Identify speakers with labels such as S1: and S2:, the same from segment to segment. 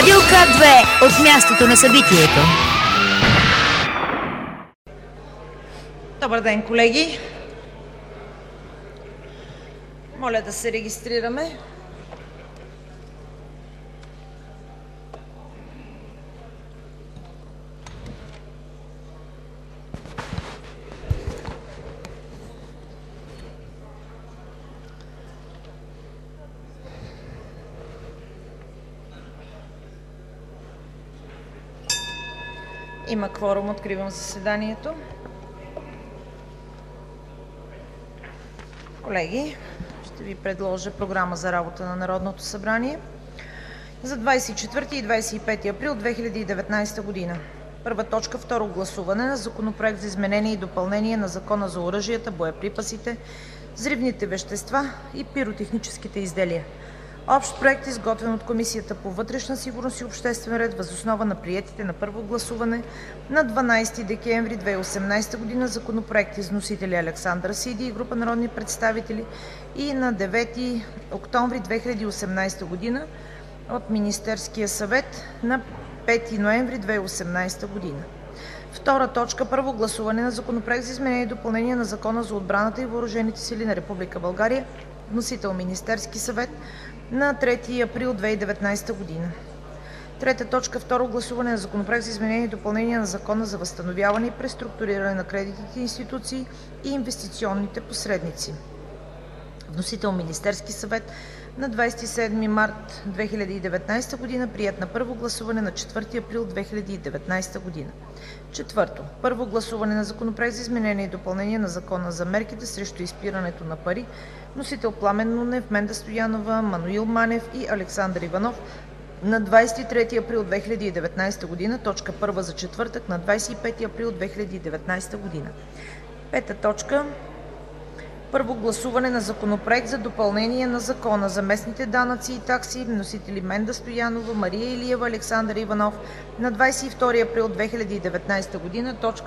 S1: Радио К2 от мястото на събитието.
S2: Добър ден, колеги! Моля да се регистрираме. Има кворум, откривам заседанието. Колеги, ще ви предложа програма за работа на Народното събрание за 24 и 25 април 2019 година. Първа точка – второ гласуване на Законопроект за изменение и допълнение на Закона за оръжията, боеприпасите, взривните вещества и пиротехническите изделия. Общ проект, изготвен от Комисията по вътрешна сигурност и обществен ред въз основа на приетите на първо гласуване на 12 декември 2018 година законопроекти с вносители Александър Сиди и група народни представители и на 9 октомври 2018 година от Министерския съвет на 5 ноември 2018 година. Втора точка – първо гласуване на Законопроект за изменение и допълнение на Закона за отбраната и въоръжените сили на Република България. Вносител – Министерски съвет на 3 април 2019 година. Трета точка – второ гласуване на Законопроект за изменение и допълнение на Закона за възстановяване и преструктуриране на кредитните институции и инвестиционните посредници. Вносител – Министерски съвет на 27 март 2019 година, приет на първо гласуване на 4 април 2019 година. Четвърто, първо гласуване на Законопроект за изменение и допълнение на Закона за мерките срещу изпирането на пари. Вносител – Пламен Нунев, Менда Стоянова, Маноил Манев и Александър Иванов на 23 април 2019 година, точка първа за четвъртък на 25 април 2019 година. Пета точка – първо гласуване на Законопроект за допълнение на Закона за местните данъци и такси. Вносители – Менда Стоянова, Мария Илиева, Александър Иванов на 22 април 2019 година, точка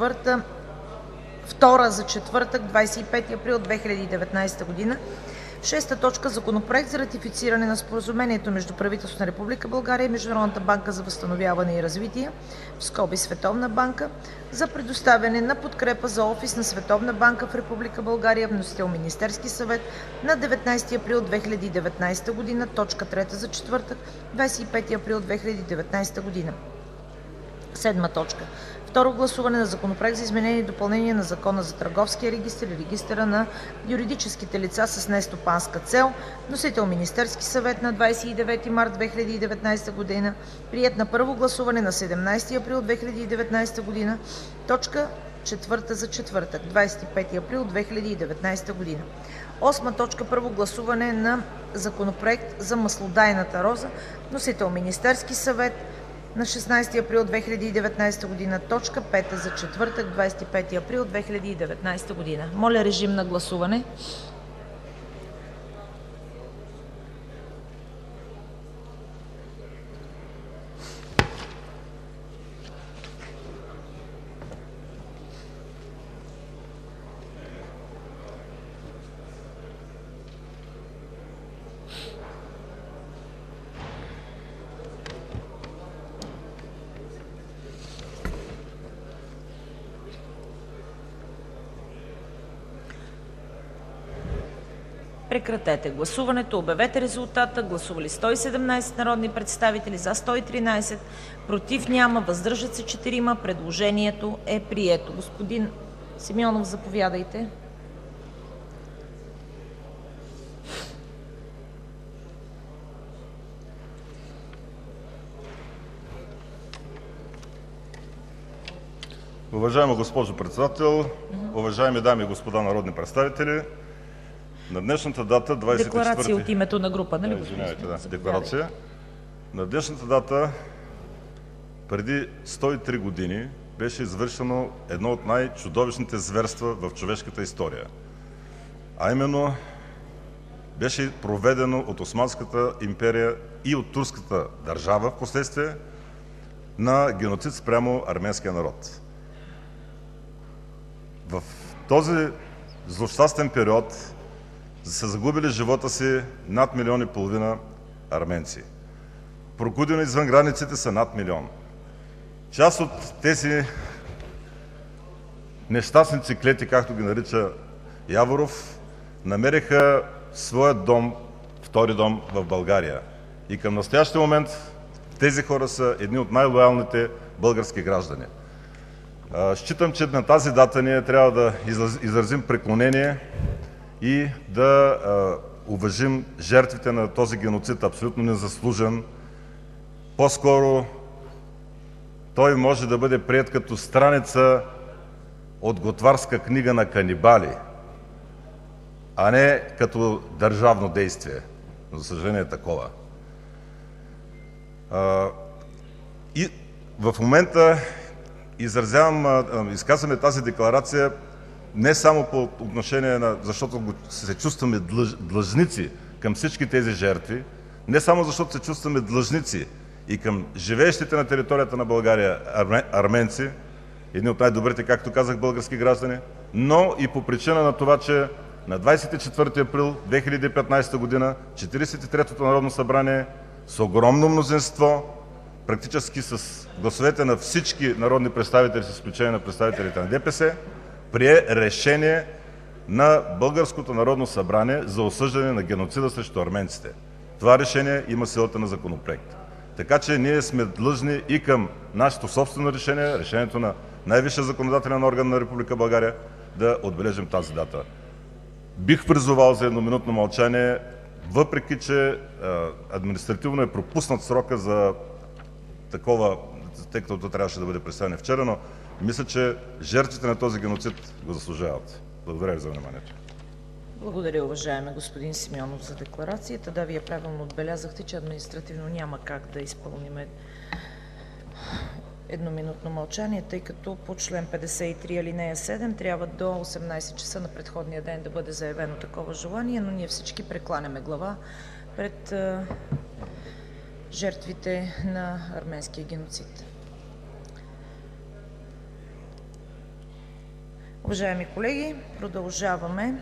S2: втора за четвъртък, 25 април 2019 година. Шеста точка – Законопроект за ратифициране на Споразумението между правителството на Република България и Международната банка за възстановяване и развитие (Световна банка) за предоставяне на подкрепа за офис на Световна банка в Република България. Вносител – Министерски съвет на 19 април 2019 година, точка трета за четвъртък, 25 април 2019 година. Седма точка – второ гласуване на Законопроект за изменение и допълнение на Закона за търговския регистър и регистъра на юридическите лица с нестопанска цел. Вносител – Министерски съвет на 29 март 2019 година, приет на първо гласуване на 17 април 2019 година, точка четвърта за четвъртък, 25 април 2019 година. Осма точка – първо гласуване на Законопроект за маслодайната роза. Вносител – Министерски съвет на 16 април 2019 година, точка 5 за четвъртък, 25 април 2019 година. Моля, режим на гласуване. Прекратете гласуването. Обявете резултата. Гласували 117 народни представители, за 113, против няма, въздържат се 4. Предложението е прието. Господин Симеонов, заповядайте.
S3: Уважаема госпожо Председател, уважаеми дами и господа народни представители! На днешната дата, 24...
S2: Декларация от името на група, нали?
S3: Извинявайте, да, декларация. На днешната дата, преди 103 години, беше извършено едно от най-чудовищните зверства в човешката история. А именно, беше проведено от Османската империя и от турската държава в последствие на геноцид спрямо арменския народ. В този злощастен период са загубили живота си над 1,5 милиона арменци. прокудени извън границите са над 1 милион. Част от тези нещастни циклети, както ги нарича Яворов, намериха своят дом, втори дом в България. И към настоящия момент тези хора са едни от най-лоялните български граждани. Считам, че на тази дата ние трябва да изразим преклонение и да уважим жертвите на този геноцид, абсолютно незаслужен. По-скоро той може да бъде приет като страница от готварска книга на канибали, а не като държавно действие. За съжаление е такова. И в момента изказваме тази декларация не само по отношение на, защото се чувстваме длъжници към всички тези жертви, не само защото се чувстваме длъжници и към живеещите на територията на България арменци, едни от най-добрите, както казах, български граждани, но и по причина на това, че на 24 април 2015 година 43-то Народно събрание с огромно мнозинство, практически с гласовете на всички народни представители, с изключение на представителите на ДПС, прие решение на Българското Народно събрание за осъждане на геноцида срещу арменците. Това решение има силата на законопроект. Така че ние сме длъжни и към нашето собствено решение, решението на най-висшия законодателен орган на Република България, да отбележим тази дата. Бих призовал за едноминутно мълчание, въпреки че административно е пропуснат срока за такова, тъй като това трябваше да бъде представено вчера, но мисля, че жертвите на този геноцид го заслужават. Благодаря ви за вниманието.
S2: Благодаря, уважаеми господин Симеонов, за декларацията. Да, Вие правилно отбелязахте, че административно няма как да изпълним едноминутно мълчание, тъй като по член 53 алинея 7 трябва до 18 часа на предходния ден да бъде заявено такова желание, но ние всички прекланяме глава пред жертвите на арменския геноцид. Уважаеми колеги, продължаваме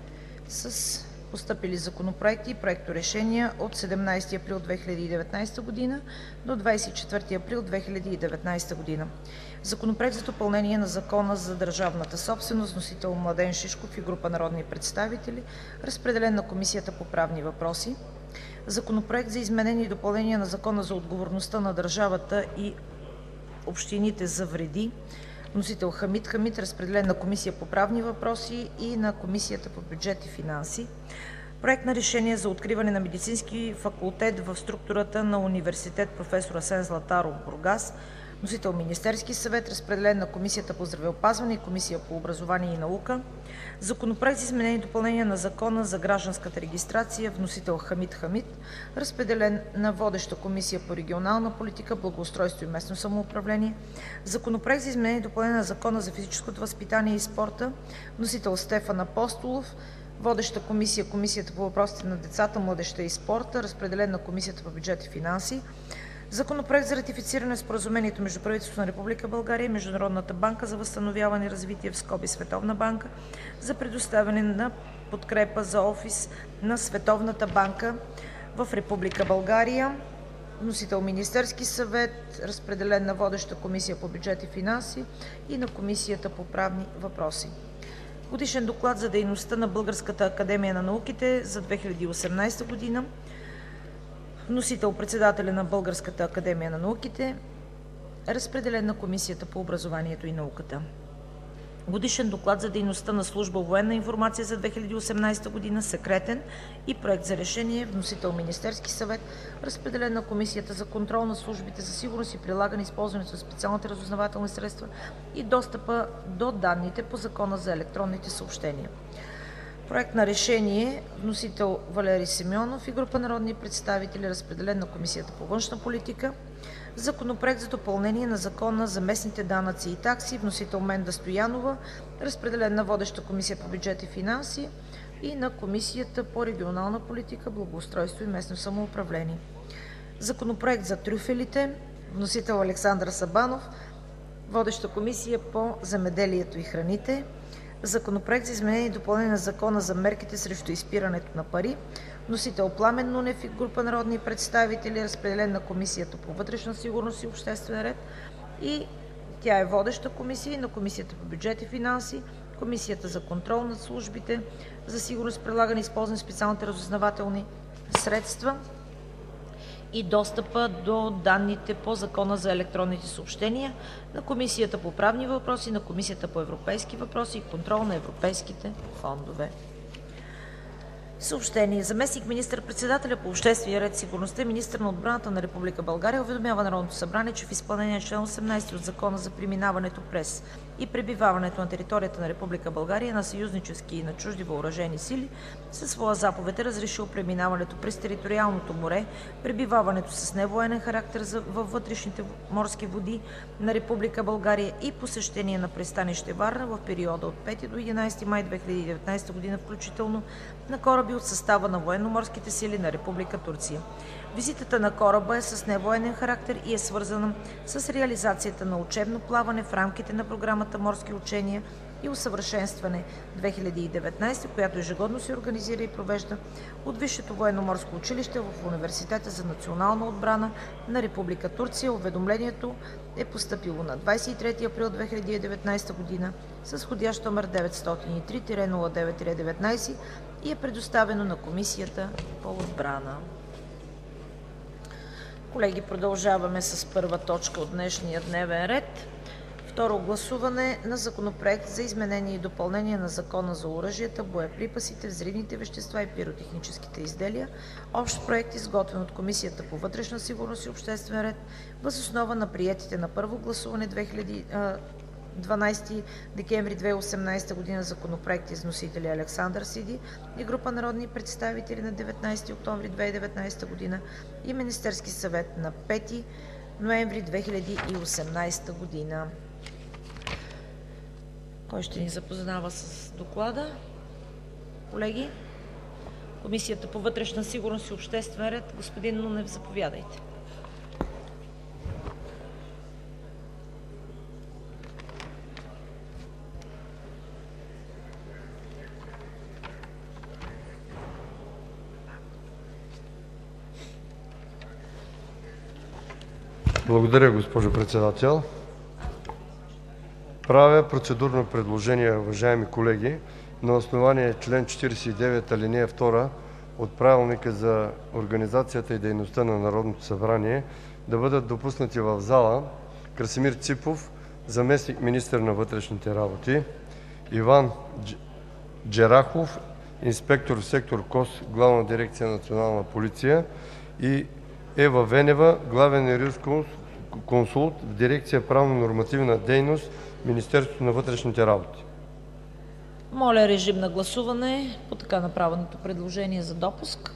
S2: с постъпили законопроекти и проекторешения от 17 април 2019 година до 24 април 2019 година. Законопроект за допълнение на Закона за държавната собственост, вносител Младен Шишков и група народни представители, разпределен на Комисията по правни въпроси. Законопроект за изменение и допълнение на Закона за отговорността на държавата и общините за вреди, вносител Хамид Хамид, разпределен на Комисията по правни въпроси и на Комисията по бюджет и финанси. Проект на решение за откриване на медицински факултет в структурата на Университет „Професор Асен Златаров“ – Бургас. Вносител Министерски съвет, разпределен на Комисията по здравеопазване и Комисията по образование и наука. Законопроект за изменение и допълнение на Закона за гражданската регистрация, вносител Хамид Хамид, разпределен на водеща Комисия по регионална политика, благоустройство и местно самоуправление. Законопроект за изменение и допълнение на Закона за физическото възпитание и спорта, вносител Стефан Апостолов, водеща Комисия Комисията по въпросите на децата, младежта и спорта, разпределен на Комисията по бюджет и финанси. Законопроект за ратифициране на Споразумението между правителството на Република България и Международната банка за възстановяване и развитие (Световна банка) за предоставяне на подкрепа за офис на Световната банка в Република България. Вносител Министерски съвет, разпределен на водеща Комисия по бюджет и финанси и на Комисията по правни въпроси. Годишен доклад за дейността на Българската академия на науките за 2018 година. Вносител председателя на Българската академия на науките, разпределен на Комисията по образованието и науката. Годишен доклад за дейността на служба „Военна информация“ за 2018 година, секретен, и проект за решение. Вносител Министерски съвет, разпределен на Комисията за контрол на службите за сигурност и прилагане използването на специалните разузнавателни средства и достъпа до данните по Закона за електронните съобщения. Проект на решение, вносител Валери Симеонов и група народни представители, разпределен на Комисията по външна политика. Законопроект за допълнение на Закона за местните данъци и такси, вносител Менда Стоянова, разпределен на водеща Комисия по бюджет и финанси и на Комисията по регионална политика, благоустройство и местно самоуправление. Законопроект за трюфелите, вносител Александър Сабанов, водеща Комисия по земеделието и храните. Законопроект за изменение и допълнение на Закона за мерките срещу изпирането на пари, Вносител Пламен Нунев и група народни представители. Разпределен на Комисията по вътрешна сигурност и обществен ред. И тя е водеща комисия, и на Комисията по бюджет и финанси, Комисията за контрол над службите за сигурност, прилагане и използване на специалните разузнавателни средства и достъпа до данните по Закона за електронните съобщения, на Комисията по правни въпроси, на Комисията по европейски въпроси и контрол на европейските фондове. Съобщение. Заместник министър-председателя по обществения ред и сигурността и министър на отбраната на Република България уведомява Народното събрание, че в изпълнение на член 18 от Закона за преминаването през и пребиваването на територията на Република България на съюзнически и на чужди въоръжени сили със своя заповед е разрешил преминаването през териториалното море, пребиваването с невоенен характер във вътрешните морски води на Република България и посещение на пристанище Варна в периода от 5 до 11 май 2019 г. включително на кораби от състава на военноморските сили на Република Турция. Визитата на кораба е с невоенен характер и е свързана с реализацията на учебно плаване в рамките на програмата Морски учения и усъвършенстване 2019, която ежегодно се организира и провежда от Висшето военноморско училище в Университета за национална отбрана на Република Турция. Уведомлението е постъпило на 23 април 2019 г. с входящ номер 903-09-19 и е предоставено на Комисията по отбрана. Колеги, продължаваме с първа точка от днешния дневен ред. Второ гласуване на Законопроект за изменение и допълнение на Закона за оръжията, боеприпасите, взривните вещества и пиротехническите изделия. Общ проект, изготвен от Комисията по вътрешна сигурност и обществен ред въз основа на приетите на първо гласуване 12 декември 2018 г. законопроекти с вносители Александър Сиди и група народни представители на 19 октомври 2019 г. и Министерски съвет на 5 ноември 2018 г. Кой ще ни запознава с доклада? Колеги, Комисията по вътрешна сигурност и обществен ред, господин Нунев, заповядайте.
S4: Благодаря, госпожо Председател. Правя процедурно предложение, уважаеми колеги, на основание член 49, ал. 2 от Правилника за организацията и дейността на Народното събрание да бъдат допуснати в зала Красимир Ципов, заместник-министър на вътрешните работи, Иван Джерахов, инспектор в сектор КОС, Главна дирекция „Национална полиция“, и Ева Венева, главен юрисконсулт в дирекция „Правно-нормативна дейност“, Министерството на вътрешните работи.
S2: Моля, режим на гласуване по така направеното предложение за допуск.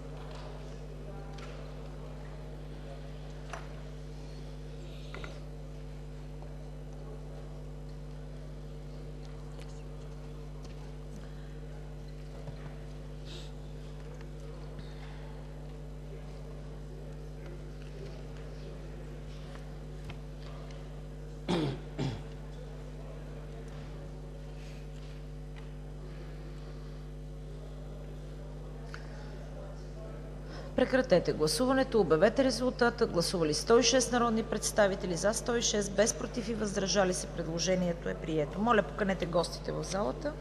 S2: Прекратете гласуването. Обявете резултата. Гласували 106 народни представители, за 106, без против и въздържали се. Предложението е прието. Моля, поканете гостите в залата.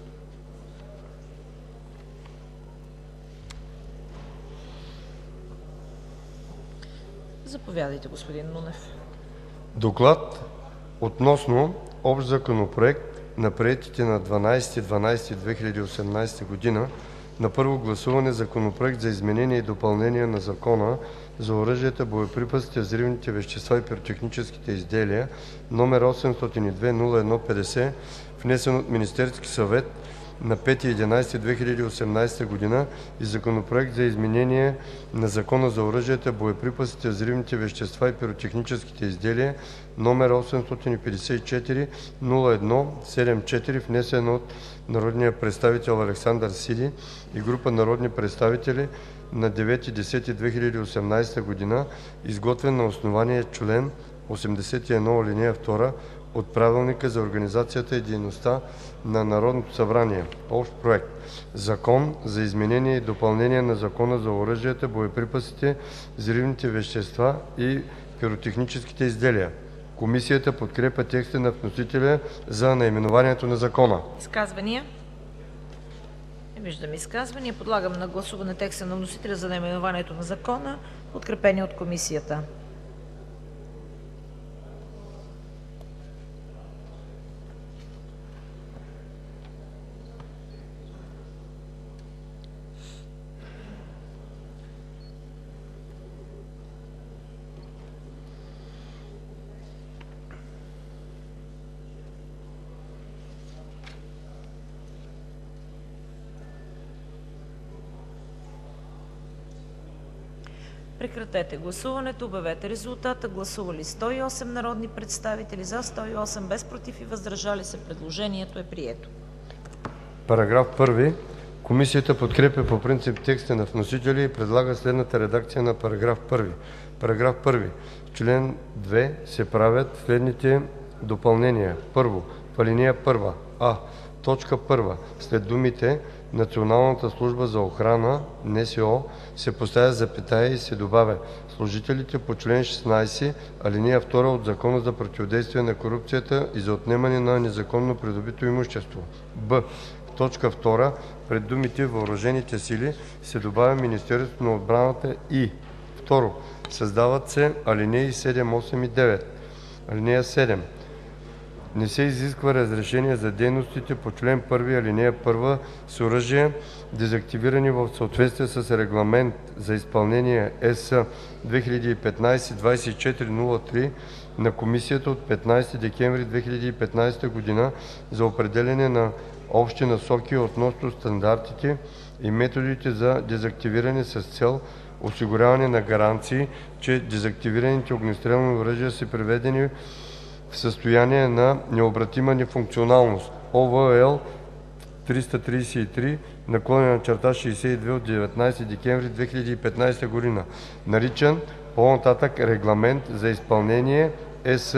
S2: Заповядайте, господин Нунев.
S4: Доклад относно общ законопроект на приетите на 12.12.2018 г. на първо гласуване Законопроект за изменение и допълнение на Закона за оръжията, боеприпасите, взривните вещества и пиротехническите изделия, № 802-01-50, внесен от Министерския съвет на 5.11.2018 г. и Законопроект за изменение на Закона за оръжията, боеприпасите, взривните вещества и пиротехническите изделия, № 854-01-74, внесен от народния представител Александър Сиди и група народни представители на 9.10.2018 г., изготвен на основание член 81, ал. 2 от Правилника за организацията и дейността на Народното събрание. Общ проект. Закон за изменение и допълнение на Закона за оръжията, боеприпасите, взривните вещества и пиротехническите изделия. Комисията подкрепя текста на вносителя за наименованието на закона.
S2: Изказвания? Не виждам изказвания. Подлагам на гласуване текста на вносителя за наименованието на закона, подкрепени от Комисията. Прекратете гласуването. Обявете резултата. Гласували 108 народни представители, за 108, без против и въздържали се. Предложението е прието.
S4: Параграф 1. Комисията подкрепя по принцип текста на вносителя и предлага следната редакция на параграф 1. Параграф 1. В член 2 се правят следните допълнения. Първо, в ал. 1: а. Точка 1. След думите Националната служба за охрана (НСО) се поставя запетая и се добавя служителите по чл. 16, ал. 2 от Закона за противодействие на корупцията и за отнемане на незаконно придобито имущество. б. В точка 2 пред думите Въоръжените сили се добавя Министерството на отбраната и 2. Създават се алинеи 7, 8 и 9. (7) Не се изисква разрешение за дейностите по чл. 1, ал. 1 с оръжия, дезактивирани в съответствие с Регламент за изпълнение (ЕС) 2015/2403 на Комисията от 15 декември 2015 г. за определяне на общи насоки относно стандартите и методите за дезактивиране с цел осигуряване на гаранции, че дезактивираните огнестрелни оръжия са приведени в състояние на необратима нефункционалност (ОВ, L 333/62 от 19 декември 2015 г.), наричан по-нататък Регламент за изпълнение (ЕС)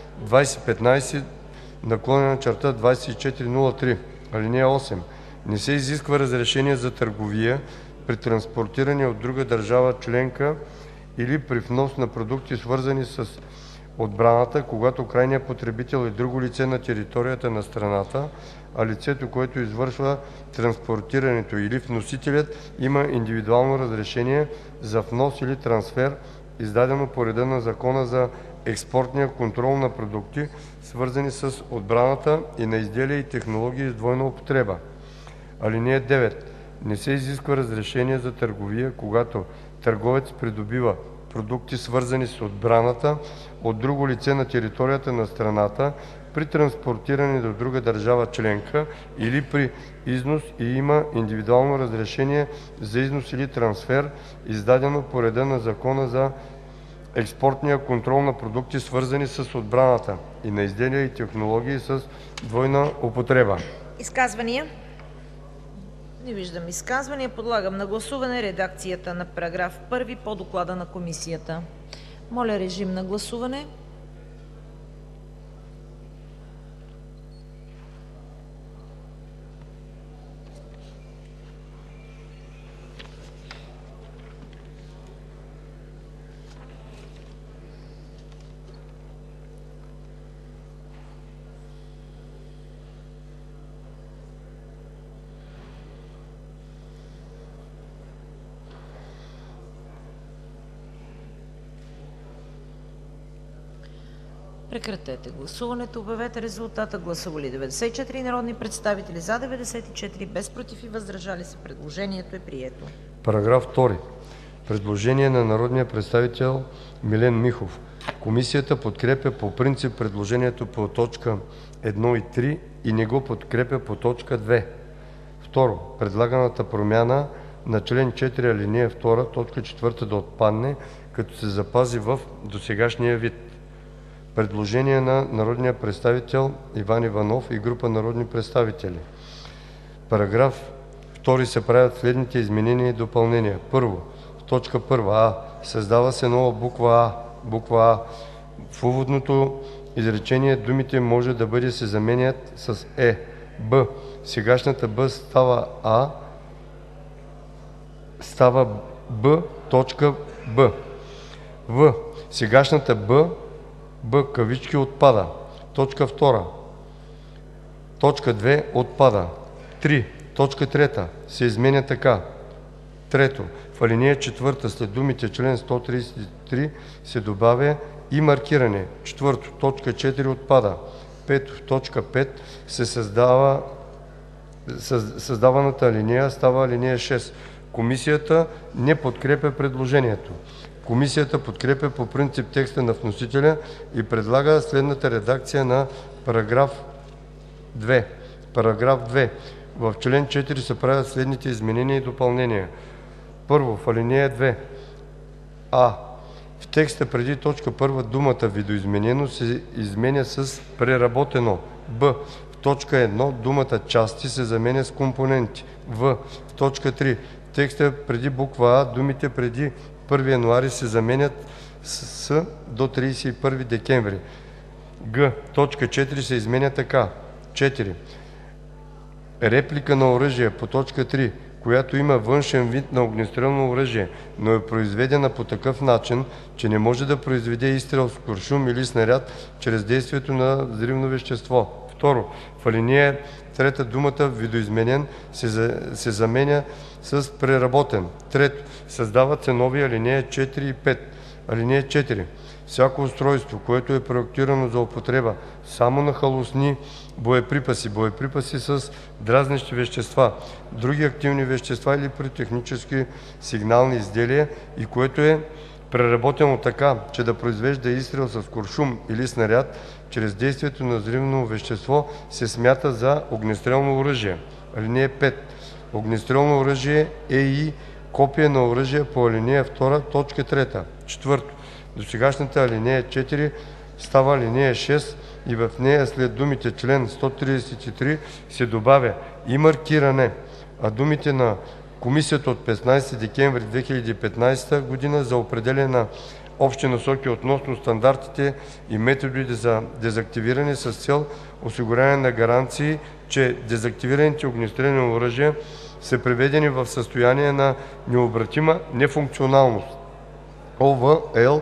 S4: 2015/2403. (8) Не се изисква разрешение за търговия при транспортиране от друга държава членка или при внос на продукти, свързани с отбраната, когато крайният потребител е друго лице на територията на страната, а лицето, което извършва транспортирането или вносителят има индивидуално разрешение за внос или трансфер, издадено по реда на Закона за експортния контрол на продукти, свързани с отбраната, и на изделия и технологии с двойна употреба. (9) Не се изисква разрешение за търговия, когато търговец придобива продукти, свързани с отбраната, от друго лице на територията на страната при транспортиране до друга държава членка или при износ и има индивидуално разрешение за износ или трансфер, издадено по реда на Закона за експортния контрол на продукти, свързани с отбраната, и на изделия и технологии с двойна употреба.“
S2: Изказвания? Не виждам изказвания. Подлагам на гласуване редакцията на параграф 1 по доклада на Комисията. Моля, режим на гласуване. Прекратете гласуването. Обявете резултата. Гласували 94 народни представители, за 94, без против и въздържали се. Предложението е прието.
S4: Параграф 2. Предложение на народния представител Милен Михов. Комисията подкрепя по принцип предложението по точка 1 и 3 и не го подкрепя по точка 2. 2. Предлаганата промяна на чл. 4, ал. 2, точка 4 да отпадне, като се запази в досегашния вид. Предложение на народния представител Иван Иванов и група народни представители. Параграф 2 се правят следните изменения и допълнения. Първо, в точка 1 А създава се нова буква А. Буква А. В уводното изречение думите „може да бъде“ се заменят с „е“. б. Сегашната „б“ става „б“. „б“. в. Сегашната „б“ отпада. 2. Точка 2 отпада. 3. Точка 3 се изменя така: 3. В ал. 4 след думите „член 133“ се добавя „и маркиране“. 4. Точка 4 отпада. 5. В т. 5 се създаваната алинея става ал. 6. Комисията не подкрепя предложението. Комисията подкрепя по принцип текста на вносителя и предлага следната редакция на § 2. „§ 2. В чл. 4 се правят следните изменения и допълнения: 1. В ал. 2: а. В текста преди т. 1 думата „видоизменено“ се изменя с „преработено“. б. В т. 1 думата „части“ се заменя с „компоненти“. в. В т. 3 в текста преди буква „а“ думите „преди 1 януари“ се заменят с „до 31 декември“. г. Точка 4 се изменя така: 4. Реплика на оръжие по т. 3, която има външен вид на огнестрелно оръжие, но е произведена по такъв начин, че не може да произведе изстрел с куршум или снаряд чрез действието на взривно вещество. 2. В ал. 3 думата „видоизменен“ се заменя с „преработен“. 3. Създават се нови ал. 4 и 5. (4) Всяко устройство, което е проектирано за употреба само на халосни боеприпаси, боеприпаси с дразнещи вещества, други активни вещества или пиротехнически сигнални изделия и което е преработено така, че да произвежда изстрел с куршум или снаряд чрез действието на взривно вещество, се смята за огнестрелно оръжие. (5) Огнестрелно оръжие е и копие на оръжие по ал. 2, т. 3. 4. Досегашната ал. 4 става ал. 6 и в нея след думите „член 133“ се добавя „и маркиране“, а думите „на Комисията от 15 декември 2015 г. за определяне на общи насоки относно стандартите и методите за дезактивиране с цел осигуряване на гаранции, че дезактивираните огнестрелни оръжия са приведени в състояние на необратима нефункционалност (ОВ, L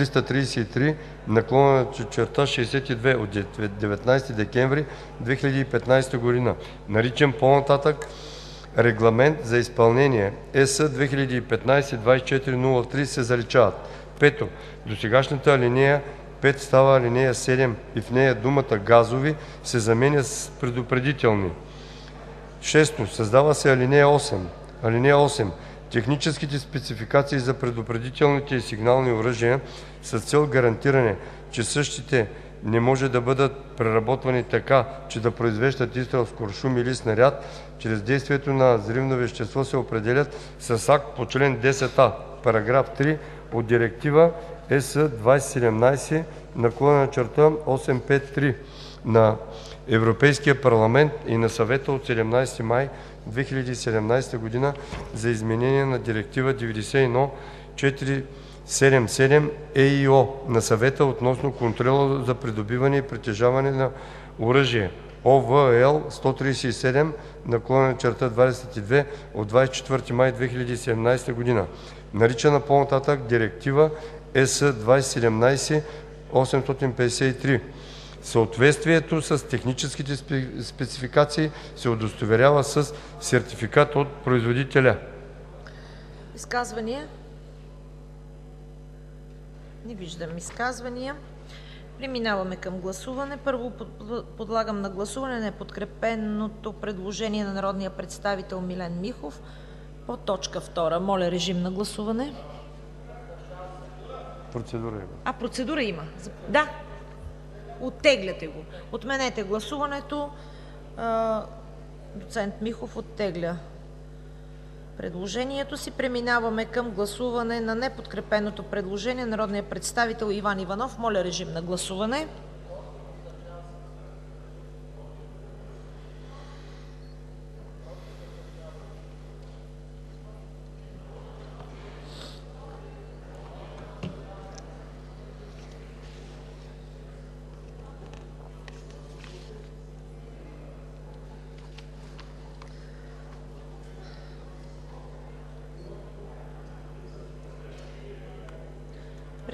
S4: 333/62 от 19 декември 2015 г.), наричан по-нататък „Регламент за изпълнение (ЕС) 2015/2403“, се заличават. 5. Досегашната ал. 5 става ал. 7 и в нея думата „газови“ се заменя с „предупредителни“. 6. Създава се ал. 8: „(8) Техническите спецификации за предупредителните и сигнални оръжия с цел гарантиране, че същите не може да бъдат преработвани така, че да произвеждат изстрел с куршум или снаряд чрез действието на взривно вещество, се определят с акт по чл. 10а, параграф 3 от Директива (ЕС) 2017/853 на Европейския парламент и на Съвета от 17 май 2017 г. за изменение на Директива 91/477/ЕИО на Съвета относно контрола за придобиване и притежаване на оръжие (ОВ, L 137/22 от 24 май 2017 г.), наричана по-нататък „Директива (ЕС) 2017/853“. Съответствието с техническите спецификации се удостоверява с сертификат от производителя.“
S2: Изказвания? Не виждам изказвания. Преминаваме към гласуване. Първо подлагам на гласуване неподкрепеното предложение на народния представител Милен Михов по точка 2. Моля, режим на гласуване.
S4: Процедура има.
S2: Процедура има. Да. Оттегляте го. Отменете гласуването. Доцент Михов оттегля предложението си. Преминаваме към гласуване на неподкрепеното предложение на народния представител Иван Иванов. Моля, режим на гласуване.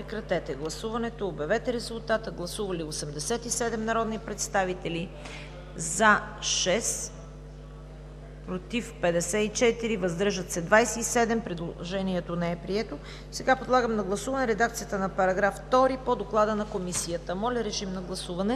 S2: Прекратете гласуването. Обявете резултата. Гласували 87 народни представители: за 6, против 54, въздържат се 27. Предложението не е прието. Сега подлагам на гласуване редакцията на параграф 2 по доклада на Комисията. Моля, режим на гласуване.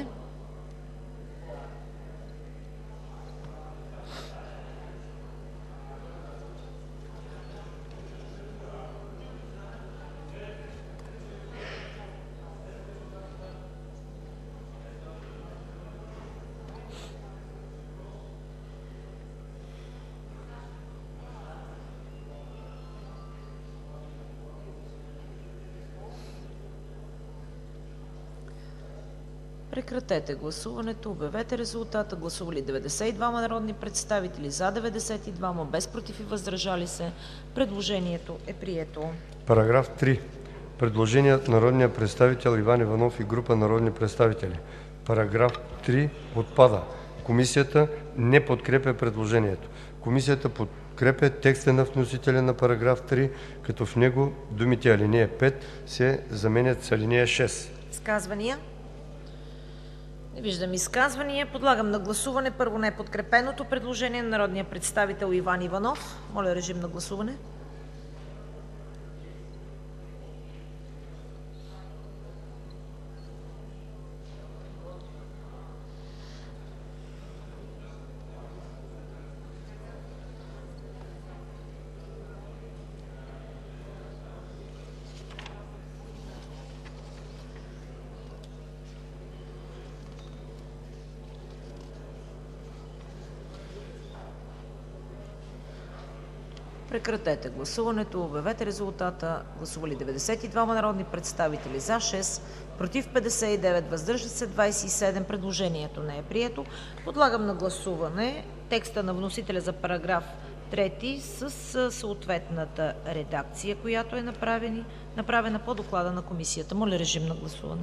S2: Прекратете гласуването. Обявете резултата. Гласували 92 народни представители: за 92, без против и въздържали се. Предложението е прието.
S4: Параграф 3. Предложение от народния представител Иван Иванов и група народни представители. Параграф 3 отпада. Комисията не подкрепя предложението. Комисията подкрепя текста на вносителя на параграф 3, като в него думите алинея 5 се заменят с алинея 6.
S2: Изказвания? Не виждам изказвания. Подлагам на гласуване първо неподкрепеното предложение на народния представител Иван Иванов. Моля, режим на гласуване. Прекратете гласуването. Обявете резултата. Гласували 92 народни представители: за 6, против 59, въздържат се 27. Предложението не е прието. Подлагам на гласуване текста на вносителя за параграф 3 с съответната редакция, която е направена по доклада на Комисията. Моля, режим на гласуване.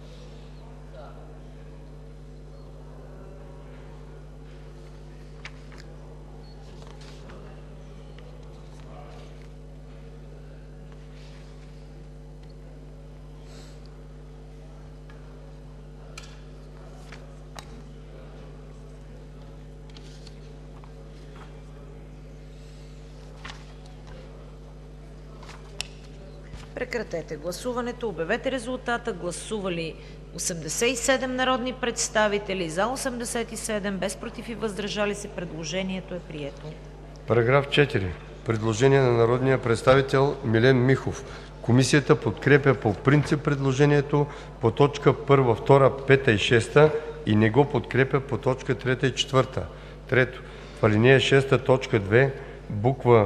S2: Прекратете гласуването. Обявете резултата. Гласували 87 народни представители: за 87, без против и въздържали се. Предложението е прието.
S4: Параграф 4. Предложение на народния представител Милен Михов. Комисията подкрепя по принцип предложението по точка 1, 2, 5 и 6 и не го подкрепя по точка 3 и 4. Трето, в алинея 6, точка 2, буква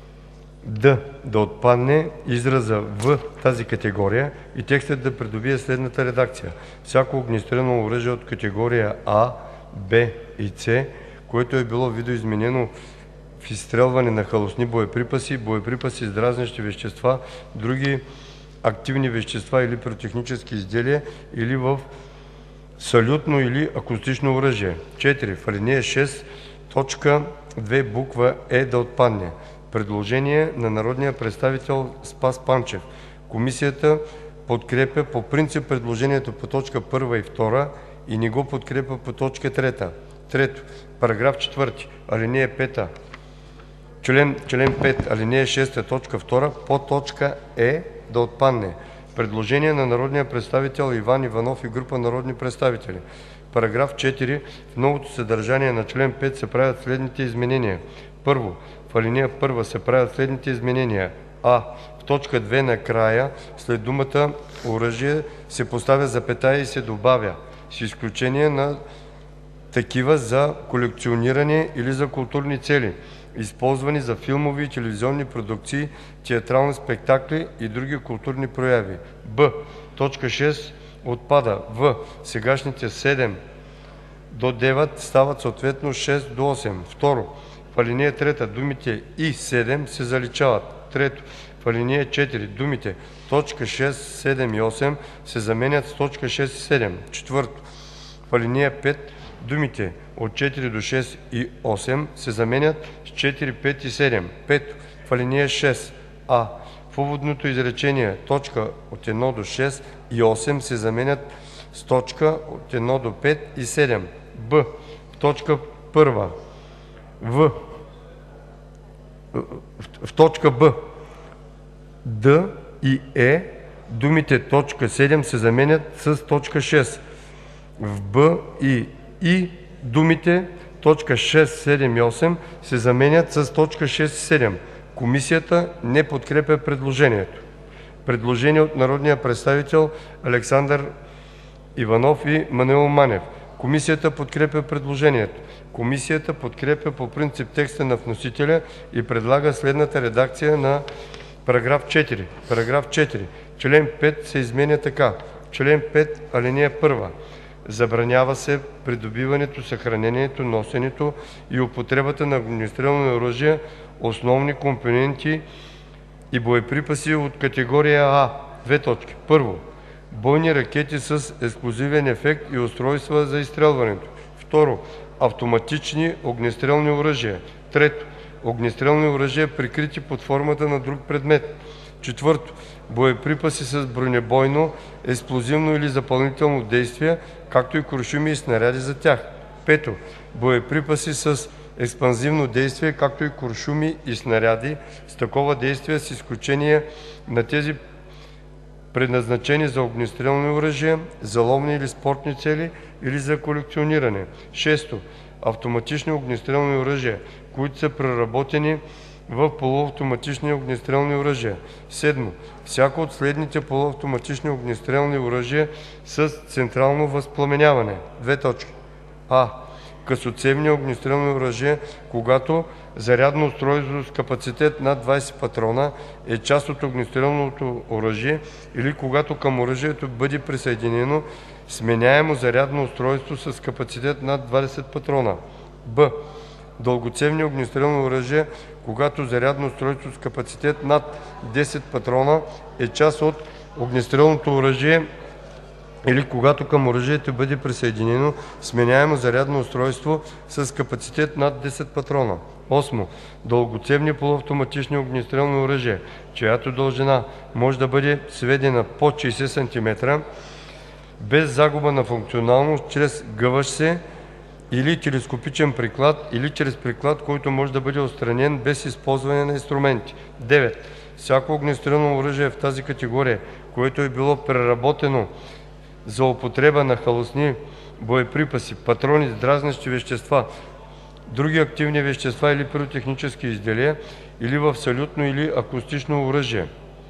S4: Д да отпадне, израза в тази категория и текстът да придобие следната редакция: всяко огнестрелно оръжие от категория А, Б и С, което е било видоизменено в изстрелване на халосни боеприпаси, боеприпаси с дразнещи вещества, други активни вещества или пиротехнически изделия или в салютно или акустично оръжие. 4. В алинея 6, точка 2, буква Е да отпадне. Предложение на народния представител Спас Панчев. Комисията подкрепя по принцип предложението по точка 1 и 2 и не го подкрепя по точка 3. Трето, параграф 4, алинея 5, член 5, алинея 6, точка 2, по точка Е да отпадне. Предложение на народния представител Иван Иванов и група народни представители. Параграф 4, в новото съдържание на член 5 се правят следните изменения. Първо, в алинея 1 се правят следните изменения: А. В точка 2 накрая след думата оръжие се поставя запетая и се добавя „с изключение на такива за колекциониране или за културни цели, използвани за филмови и телевизионни продукции, театрални спектакли и други културни прояви“. Б. Точка 6 отпада. В. Сегашните 7 до 9 стават съответно 6 до 8. Второ, в алинея 3 думите „и 7“ се заличават. Трето, в алинея 4 думите точка 6, 7 и 8 се заменят с точка 6 и 7. Четвърто, в алинея 5 думите от 4 до 6 и 8 се заменят с 4, 5 и 7. Пето, в алинея 6: а. в уводното изречение точка от 1 до 6 и 8 се заменят с точка от 1 до 5 и 7. Б. В точка 1 в точка Б, Д и Е думите точка 7 се заменят с точка 6. В Б и думите точка 6, 7 и 8 се заменят с точка 6 и 7. Комисията не подкрепя предложението. Предложение от народния представител Александър Иванов и Маноил Манев. Комисията подкрепя предложението. Комисията подкрепя по принцип текста на вносителя и предлага следната редакция на § 4. Параграф 4. Член 5 се изменя така: Член 5, алинея 1. Забранява се придобиването, съхранението, носенето и употребата на огнестрелни оръжия, основни компоненти и боеприпаси от категория А. Първо, бойни ракети с експлозивен ефект и устройства за изстрелването. Второ, автоматични огнестрелни оръжия. Трето, огнестрелни оръжия, прикрити под формата на друг предмет. Четвърто, боеприпаси с бронебойно, експлозивно или запалително действие, както и куршуми и снаряди за тях. Пето, боеприпаси с експанзивно действие, както и куршуми и снаряди с такова действие, с изключение на тези, предназначени за огнестрелни оръжия, за ловни или спортни цели или за колекциониране. Шесто, автоматични огнестрелни оръжия, които са преработени в полуавтоматични огнестрелни оръжия. Седмо, всяко от следните полуавтоматични огнестрелни оръжия с централно възпламеняване. А. Късоцевни огнестрелни оръжия, когато зарядно устройство с капацитет над 20 патрона е част от огнестрелното оръжие или когато към оръжието бъде присъединено сменяемо зарядно устройство с капацитет над 20 патрона. Б. Дългоцевни огнестрелни оръжия, когато зарядно устройство с капацитет над 10 патрона е част от огнестрелното оръжие или когато към оръжието бъде присъединено сменяемо зарядно устройство с капацитет над 10 патрона. 8. Дългоцевни полуавтоматични огнестрелни оръжия, чиято дължина може да бъде сведена под 60 см, без загуба на функционалност, чрез гъващ се или телескопичен приклад, или чрез приклад, който може да бъде отстранен без използване на инструменти. 9. Всяко огнестрелно оръжие в тази категория, което е било преработено за употреба на халосни боеприпаси, патрони с дразнещи вещества, други активни вещества или пиротехнически изделия, или в салютно или акустично оръжие.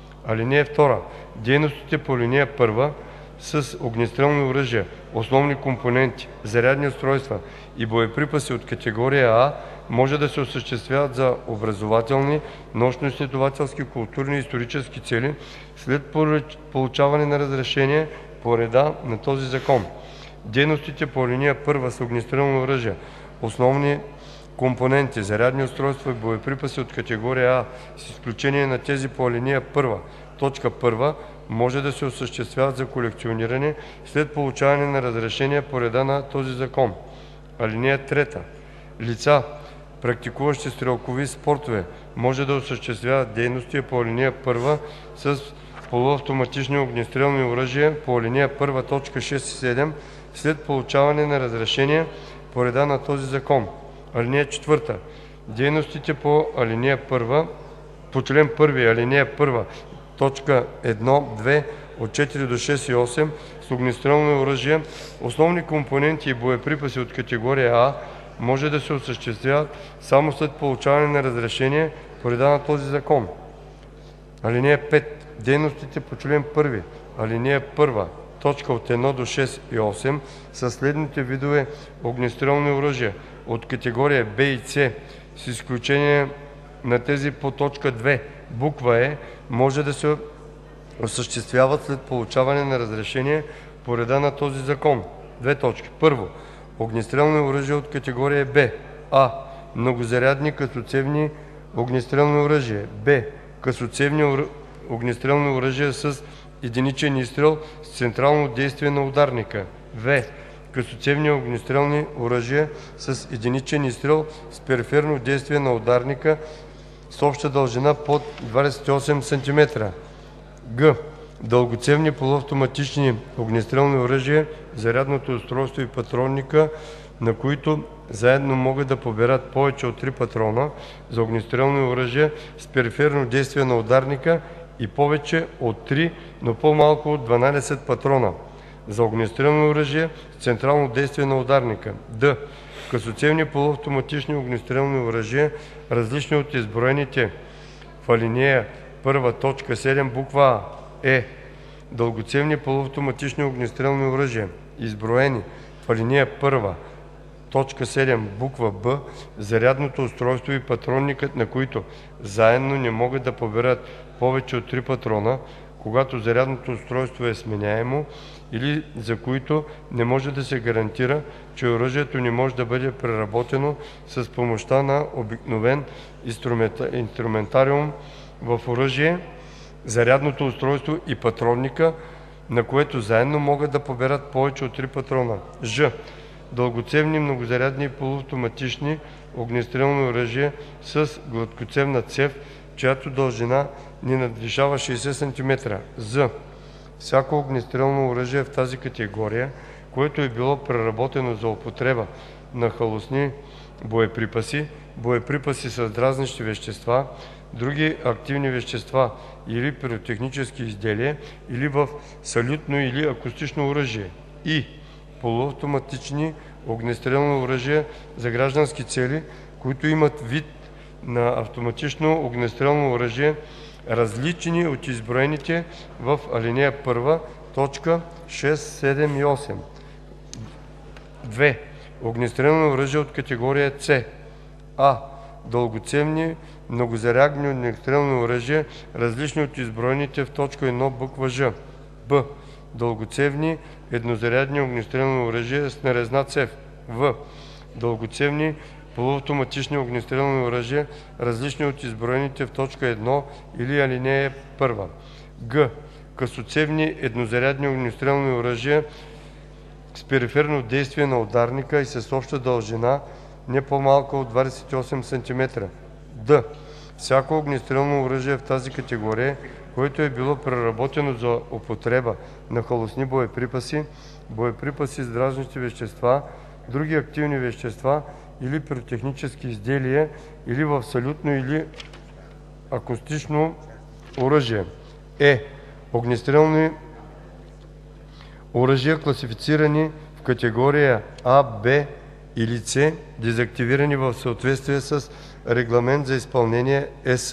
S4: (2) Дейностите по ал. 1 с огнестрелни оръжия, основни компоненти, зарядни устройства и боеприпаси от категория А може да се осъществяват за образователни, научно-изследователски, културни и исторически цели след получаване на разрешение по реда на този закон. Дейностите по ал. 1 с огнестрелно оръжие, основни компоненти, зарядни устройства и боеприпаси от категория А, с изключение на тези по ал. 1, точка 1, може да се осъществяват за колекциониране след получаване на разрешение по реда на този закон. (3) Лица, практикуващи стрелкови спортове, може да осъществяват дейности по ал. 1 с полуавтоматични огнестрелни оръжия по ал. 1, точка 6 и 7 след получаване на разрешение по реда на този закон. (4) Дейностите по ал. 1, по чл. 1, ал. 1, точка 1, 2, от 4 до 6 и 8 с огнестрелни оръжия, основни компоненти и боеприпаси от категория А може да се осъществяват само след получаване на разрешение по реда на този закон. (5) Дейностите по член 1, ал. 1, точка от 1 до 6 и 8 са следните видове огнестрелни оръжия от категория Б и С, с изключение на тези по точка 2, буква Е, може да се осъществяват след получаване на разрешение по реда на този закон. 1. Огнестрелни оръжия от категория Б: А. Многозарядни късоцевни огнестрелни оръжия; Б. Късоцевни огнестрелни оръжия с единичен изстрел с централно действие на ударника; В. Късоцевни огнестрелни оръжия с единичен изстрел с периферно действие на ударника с обща дължина под 28 см; г) дългоцевни полуавтоматични огнестрелни оръжия, зарядното устройство и патронника, на които заедно могат да поберат повече от 3 патрона, за огнестрелни оръжия с периферно действие на ударника и повече от 3, но по-малко от 12 патрона, за огнестрелни оръжия с централно действие на ударника; д) късоцевни полуавтоматични огнестрелни оръжия, различни от изброените в ал. 1, т. 7, буква А; е) дългоцевни полуавтоматични огнестрелни оръжия, изброени в ал. 1, т. 7, буква Б, зарядното устройство и патронникът на които заедно не могат да поберат повече от 3 патрона, когато зарядното устройство е сменяемо, или за които не може да се гарантира, че оръжието не може да бъде преработено с помощта на обикновен инструментариум в оръжие, зарядното устройство и патронника, на което заедно могат да поберат повече от 3 патрона; ж) дългоцевни многозарядни полуавтоматични огнестрелни оръжия с гладкоцевна цев, чиято дължина не надвишава 60 см; з) всяко огнестрелно оръжие в тази категория, което е било преработено за употреба на халосни боеприпаси, боеприпаси с дразнещи вещества, други активни вещества или пиротехнически изделия, или в салютно или акустично оръжие, и полуавтоматични огнестрелни оръжия за граждански цели, които имат вид на автоматично огнестрелно оръжие, различни от изброените в ал. 1, т. 6, 7 и 8. 2. Огнестрелни оръжия от категория С: а. дългоцевни многозарядни огнестрелни оръжия, различни от изброените в т. 1, буква Ж; б. дългоцевни еднозарядни огнестрелни оръжия с нарезна цев; в. дългоцевни полуавтоматични огнестрелни оръжия, различни от изброените в т. 1 или ал. 1; г. късоцевни еднозарядни огнестрелни оръжия с периферно действие на ударника и с обща дължина не по-малка от 28 см; д. всяко огнестрелно оръжие в тази категория, което е било преработено за употреба на халосни боеприпаси, боеприпаси с дразнещи вещества, други активни вещества или пиротехнически изделия, или в салютно или акустично оръжие; е. огнестрелни оръжия, класифицирани в категория А, Б или С, дезактивирани в съответствие с Регламент за изпълнение (ЕС)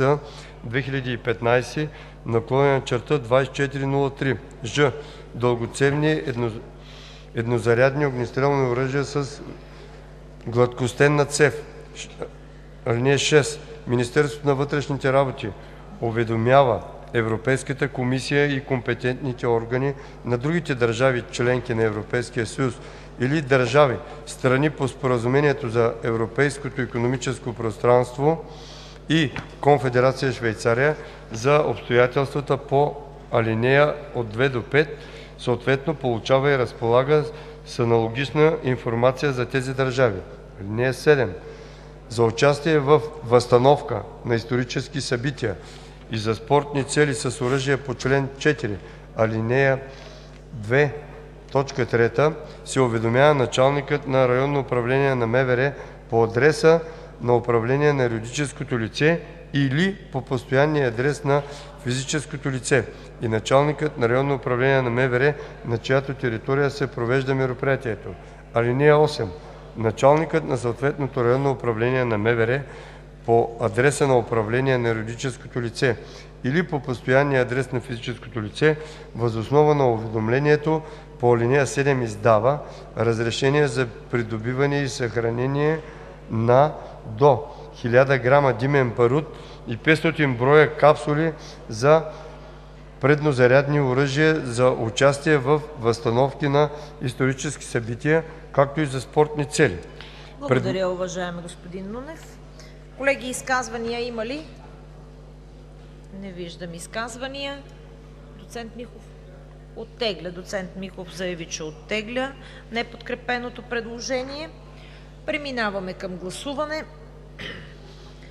S4: 2015/2403; ж. дългоцевни еднозарядни огнестрелни оръжия с гладкостенна цев. (6) Министерството на вътрешните работи уведомява Европейската комисия и компетентните органи на другите държави – членки на Европейския съюз, или държави – страни по Споразумението за Европейското икономическо пространство и Конфедерация Швейцария, за обстоятелствата по ал. 2-5, съответно получава и разполага с аналогична информация за тези държави. (7) За участие в възстановка на исторически събития и за спортни цели с оръжие по чл. 4, ал. 2, т. 3 се уведомява началникът на районно управление на МВР по адреса на управление на юридическото лице или по постоянния адрес на физическото лице и началникът на районно управление на МВР, на чиято територия се провежда мероприятието. (8) Началникът на съответното районно управление на МВР по адреса на управление на юридическото лице или по постоянния адрес на физическото лице въз основа на уведомлението по ал. 7 издава разрешение за придобиване и съхранение на до 1000 грама димен барут и 500 броя капсули за преднозарядни оръжия за участие в възстановки на исторически събития, както и за спортни цели.“
S2: Благодаря, уважаеми господин Нунев. Колеги, изказвания има ли? Не виждам изказвания. Доцент Михов оттегля. Доцент Михов заяви, че оттегля неподкрепеното предложение. Преминаваме към гласуване.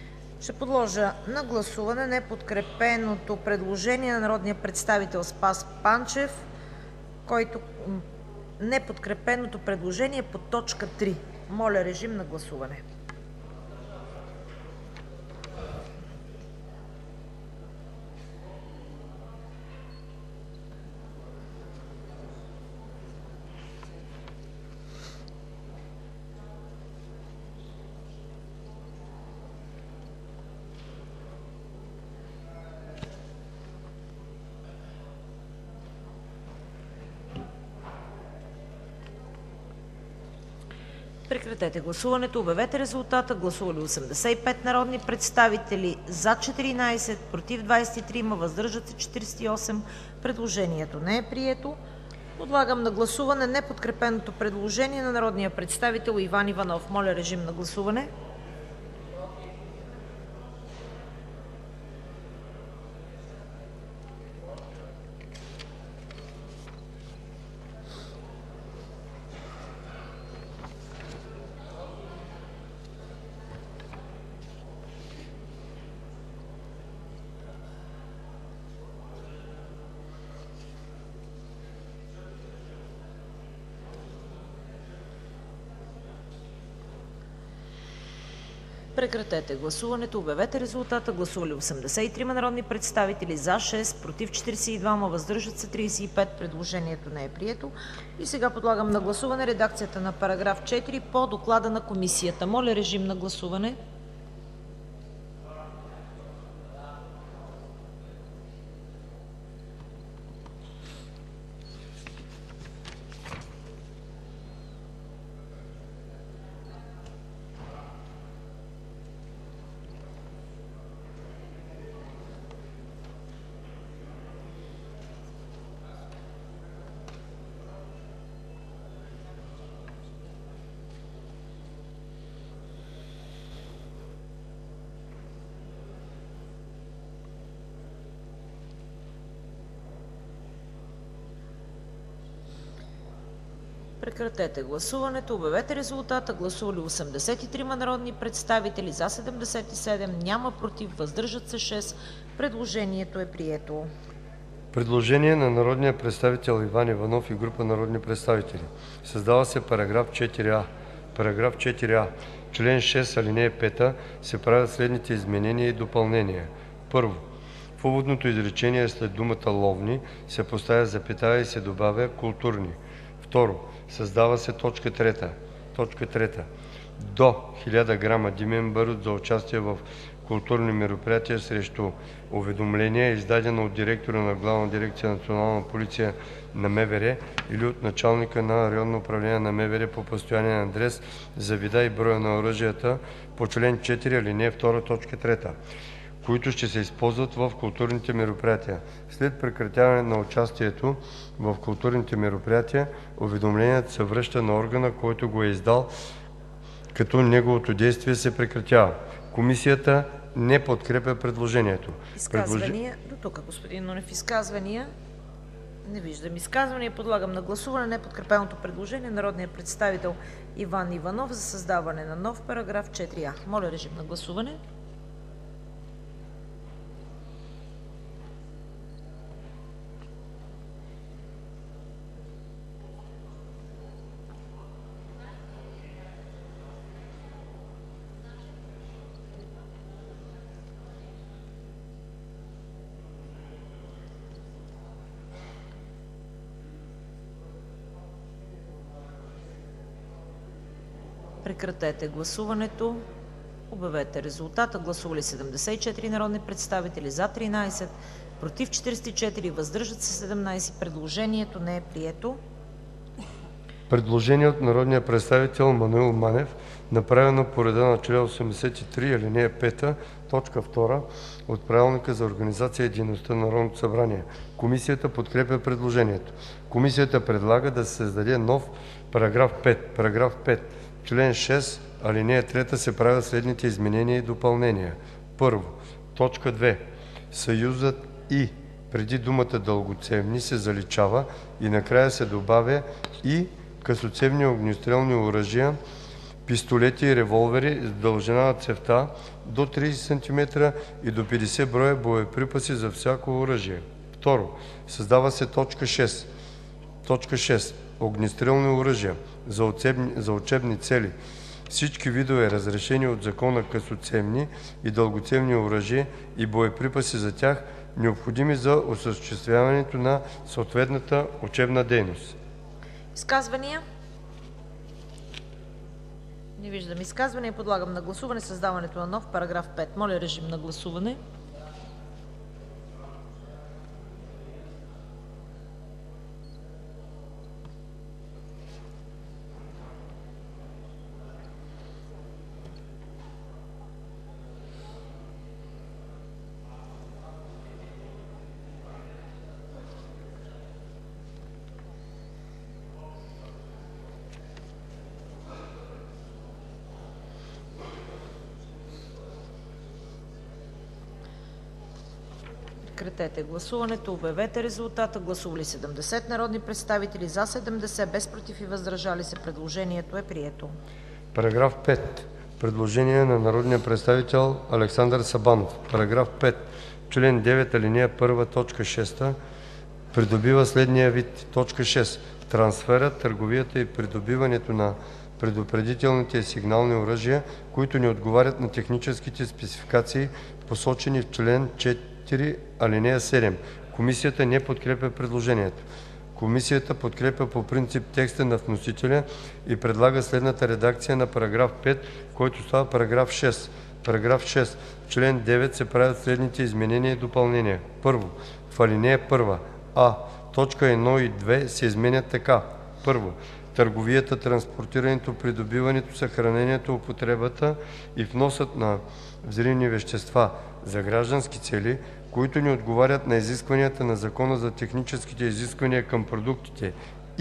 S2: Ще подложа на гласуване неподкрепеното предложение на народния представител Спас Панчев, неподкрепеното предложение по точка 3. Моля, режим на гласуване. Прекратете гласуването. Обявете резултата. Гласували 85 народни представители: за 14, против 23, въздържат се 48. Предложението не е прието. Подлагам на гласуване неподкрепеното предложение на народния представител Иван Иванов. Моля, режим на гласуване. Прекратете гласуването. Обявете резултата. Гласували 83 народни представители: за 6, против 42, въздържат се 35. Предложението не е прието. И сега подлагам на гласуване редакцията на параграф 4 по доклада на Комисията. Моля, режим на гласуване. Прекратете гласуването. Обявете резултата. Гласували 83 народни представители: за 77, няма против, въздържат се 6. Предложението е прието.
S4: Предложение на народния представител Иван Иванов и група народни представители. Създава се параграф 4а. Параграф 4а. Член 6, алинея 5 се правят следните изменения и допълнения. Първо, в уводното изречение след думата ловни се поставя запетая и се добавя културни. Второ, създава се точка 3. Точка 3. До 1000 грама димен барут за участие в културни мероприятия срещу уведомление, издадено от директора на Главна дирекция Национална полиция на МВР или от началника на районно управление на МВР по постоянен адрес за вида и броя на оръжията по чл. 4, алинея 2, точка 3, които ще се използват в културните мероприятия. След прекратяване на участието в културните мероприятия, уведомлението се връща на органа, който го е издал, като неговото действие се прекратява. Комисията не подкрепя предложението.
S2: Изказвания? До тук, господин Нунев. Изказвания? Не виждам изказвания. Подлагам на гласуване неподкрепеното предложение на народния представител Иван Иванов за създаване на нов параграф 4а. Моля, режим на гласуване. Прекратете гласуването. Обявете резултата. Гласували 74 народни представители: за 13, против 44, въздържат се 17. Предложението не е прието.
S4: Предложение от народния представител Маноил Манев, направено по реда на член 83, алинея 5, точка 2 от Правилника за организация и дейността на Народното събрание. Комисията подкрепя предложението. Комисията предлага да се създаде нов параграф 5. Параграф 5. Член 6, алинея 3 се правят следните изменения и допълнения. Първо, точка 2. Съюзът „и“ преди думата „дългоцевни“ се заличава и накрая се добавя „и късоцевни огнестрелни оръжия пистолети и револвери с дължина на цевта до 30 см и до 50 броя боеприпаси за всяко оръжие.“ 2. Създава се т. 6: „6. Огнестрелни оръжия за учебни цели. Всички видове разрешени от закона късоцевни и дългоцевни оръжия и боеприпаси за тях, необходими за осъществяването на съответната учебна дейност.“
S2: Изказвания? Не виждам изказвания. Подлагам на гласуване създаването на нов параграф 5. Моля, режим на гласуване. Прекратете гласуването. Обявете резултата. Гласували 70 народни представители: за 70, без против и въздържали се. Предложението е прието.
S4: Параграф 5. Предложение на народния представител Александър Сабанов: „Параграф 5. Член 9, ал. 1, т. 6 придобива следния вид: 6. Трансферът, търговията и придобиването на предупредителните и сигнални оръжия, които не отговарят на техническите спецификации, посочени в член 4, ал. 7“. Комисията не подкрепя предложението. Комисията подкрепя по принцип текста на вносителя и предлага следната редакция на § 5, който става § 6. „§ 6. В чл. 9 се правят следните изменения и допълнения: 1. В ал. 1: а) точка 1 и 2 се изменят така: 1. Търговията, транспортирането, придобиването, съхранението, употребата и вносът на взривни вещества за граждански цели, които не отговарят на изискванията на Закона за техническите изисквания към продуктите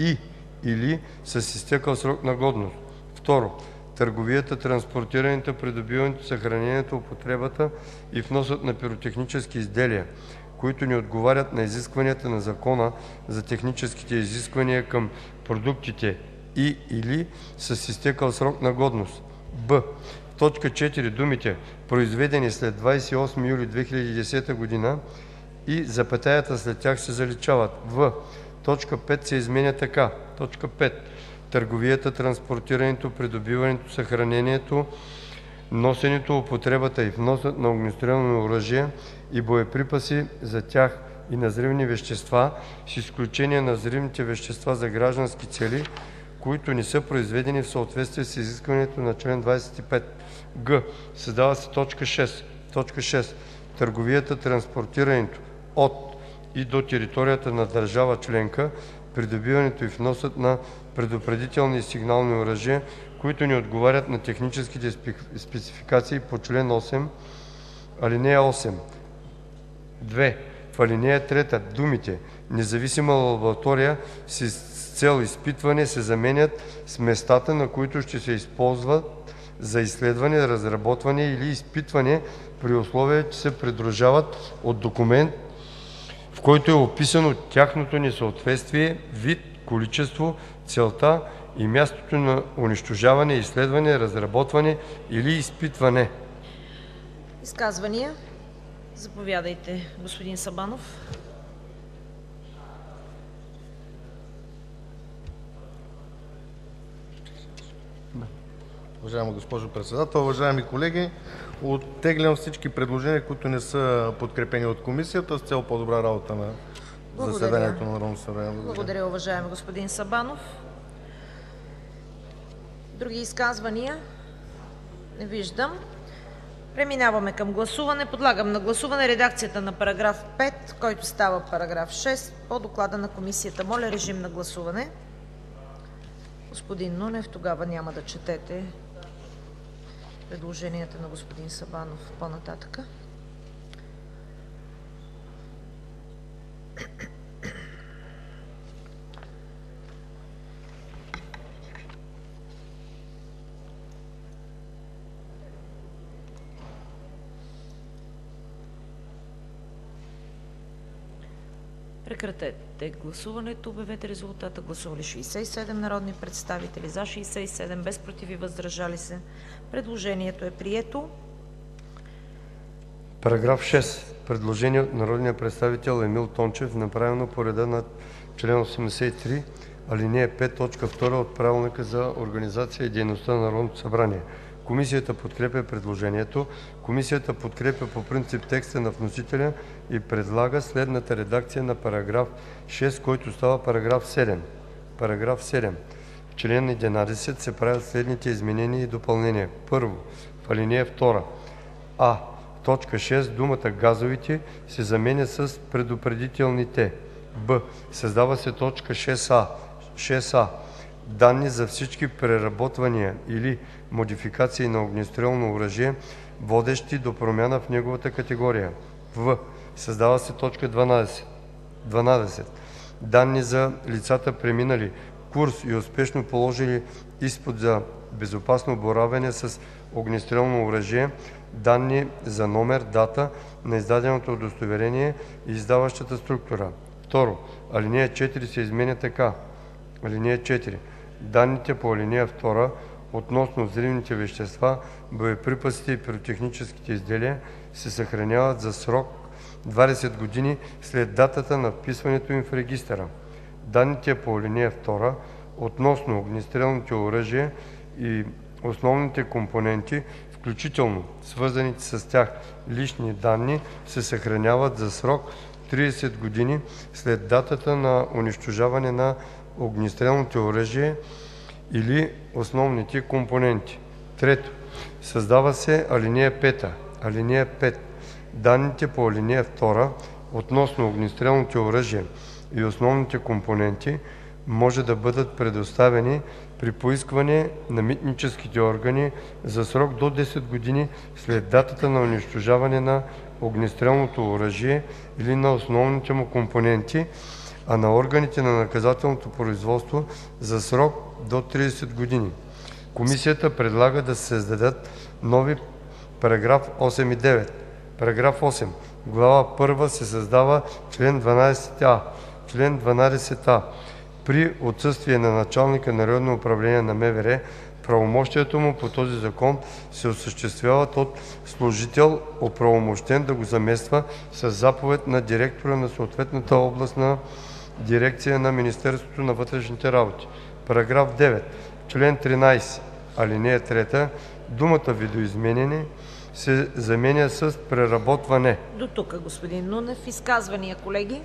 S4: и/или с изтекъл срок на годност. 2. Търговията, транспортирането, придобиването, съхранението, употребата и вносът на пиротехнически изделия, които не отговарят на изискванията на Закона за техническите изисквания към продуктите и/или с изтекъл срок на годност.“ б) в т. 4 думите „произведени след 28 юли 2010 г.“ и запетаята след тях се заличават. в) точка 5 се изменя така: 5. Търговията, транспортирането, придобиването, съхранението, носенето, употребата и вносът на огнестрелни оръжия и боеприпаси за тях и на взривни вещества, с изключение на взривните вещества за граждански цели, които не са произведени в съответствие с изискването на чл. 25. г) създава се т. 6: 6. Търговията, транспортирането от и до територията на държава членка, придобиването и вносът на предупредителни и сигнални оръжия, които не отговарят на техническите спецификации по чл. 8, ал. 8. 2. В ал. 3 думите „независима лаборатория с цел изпитване“ се заменят с „местата, на които ще се използват за изследване, разработване или изпитване, при условие че се придружават от документ, в който е описано тяхното несъответствие, вид, количество, целта и мястото на унищожаване, изследване, разработване или изпитване.“
S2: Изказвания? Заповядайте, господин Сабанов.
S5: Уважаема госпожо Председател, уважаеми колеги! Оттеглям всички предложения, които не са подкрепени от Комисията, с цел по-добра работа на заседанието на Народното събрание.
S2: Благодаря, уважаеми господин Сабанов. Други изказвания? Не виждам. Преминаваме към гласуване. Подлагам на гласуване редакцията на § 5, който става § 6 по доклада на Комисията. Моля, режим на гласуване. Господин Нунев, тогава няма да четете предложенията на господин Сабанов по-нататък. Прекратете гласуването. Обявете резултата. Гласували 67 народни представители, за 67, без против и въздържали се. Предложението е прието.
S4: Параграф 6. Предложение от народния представител Емил Тончев, направено по реда на член 83, алинея 5, т. 2 от Правилника за организация и дейността на Народното събрание. Комисията подкрепя предложението. Комисията подкрепя по принцип текста на вносителя и предлага следната редакция на параграф 6, който става параграф 7. Параграф 7. В член 11 се правят следните изменения и допълнения. Първо, в алинея 2: а. В точка 6 думата «газовите» се заменя с «предупредителните». б. Създава се точка 6а. 6а. Данни за всички преработвания или модификации на огнестрелно оръжие, водещи до промяна в неговата категория. в. Създава се точка 12. 12. Данни за лицата, преминали курс и успешно положили изпит за безопасно боравене с огнестрелно оръжие, данни за номер, дата на издаденото удостоверение и издаващата структура. 2. Алинея 4 се изменя така: Алинея 4. Данните по алинея 2 относно взривните вещества, боеприпасите и пиротехническите изделия се съхраняват за срок 20 години след датата на вписването им в регистъра. Данните по алинея 2 относно огнестрелните оръжия и основните компоненти, включително свързаните с тях лични данни, се съхраняват за срок 30 години след датата на унищожаване на огнестрелните оръжия или основните компоненти. 3. Създава се алинея 5. Алинея 5. Данните по алинея 2 относно огнестрелните оръжия и основните компоненти може да бъдат предоставени при поискване на митническите органи за срок до 10 години след датата на унищожаване на огнестрелното оръжие или на основните му компоненти, а на органите на наказателното производство за срок до 30 години. Комисията предлага да се създадат нови параграф 8 и 9. Параграф 8. В глава 1 се създава чл. 12а. Чл. 12а. При отсъствие на началника на районно управление на МВР, правомощията му по този закон се осъществяват от служител, оправомощен да го замества със заповед на директора на съответната областна дирекция на Министерството на вътрешните работи. Параграф 9. Член 13, алинея 3, думата «видоизменяне» се заменя с «преработване».
S2: До тук, господин Нунев. Изказвания, колеги?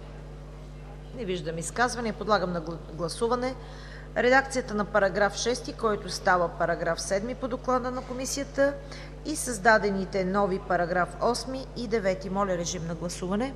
S2: Не виждам изказвания. Подлагам на гласуване редакцията на параграф 6, който става параграф 7 по доклада на Комисията, и създадените нови параграф 8 и 9. Моля, режим на гласуване.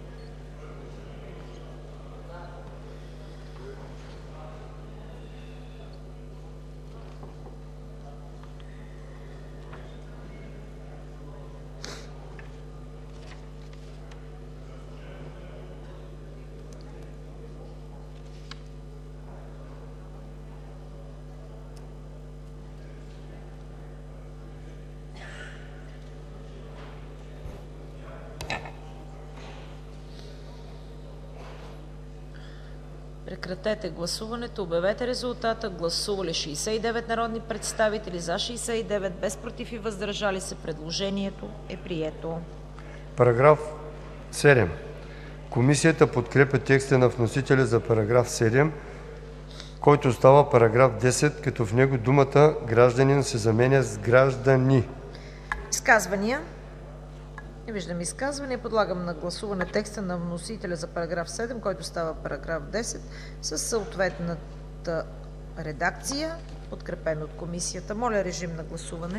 S2: Прекратете гласуването. Обявете резултата. Гласували 69 народни представители, за 69, без против и въздържали се. Предложението е прието.
S4: Параграф 7. Комисията подкрепя текста на вносителя за параграф 7, който става параграф 10, като в него думата „гражданин“ се заменя с „граждани“.
S2: Изказвания? Не виждам изказвания. Подлагам на гласуване текста на вносителя за параграф 7, който става параграф 10, със съответната редакция, подкрепен от Комисията. Моля, режим на гласуване.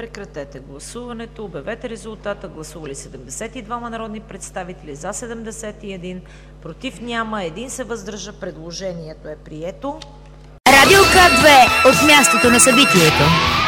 S6: Прекратете гласуването. Обявете резултата. Гласували 72 народни представители, за 71, против няма, един се въздържа. Предложението е прието.
S1: Радио К2 от мястото на събитието.